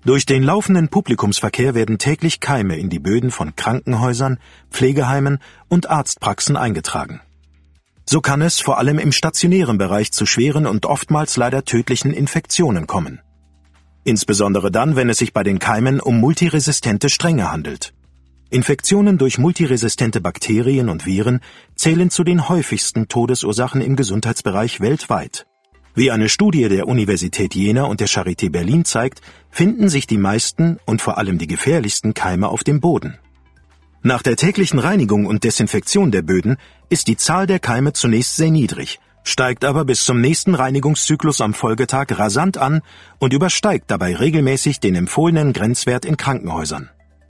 Durch den laufenden Publikumsverkehr werden täglich Keime in die Böden von Krankenhäusern, Pflegeheimen und Arztpraxen eingetragen. So kann es vor allem im stationären Bereich zu schweren und oftmals leider tödlichen Infektionen kommen. Insbesondere dann, wenn es sich bei den Keimen um multiresistente Stränge handelt. Infektionen durch multiresistente Bakterien und Viren zählen zu den häufigsten Todesursachen im Gesundheitsbereich weltweit. Wie eine Studie der Universität Jena und der Charité Berlin zeigt, finden sich die meisten und vor allem die gefährlichsten Keime auf dem Boden. Nach der täglichen Reinigung und Desinfektion der Böden ist die Zahl der Keime zunächst sehr niedrig, steigt aber bis zum nächsten Reinigungszyklus am Folgetag rasant an und übersteigt dabei regelmäßig den empfohlenen Grenzwert in Krankenhäusern.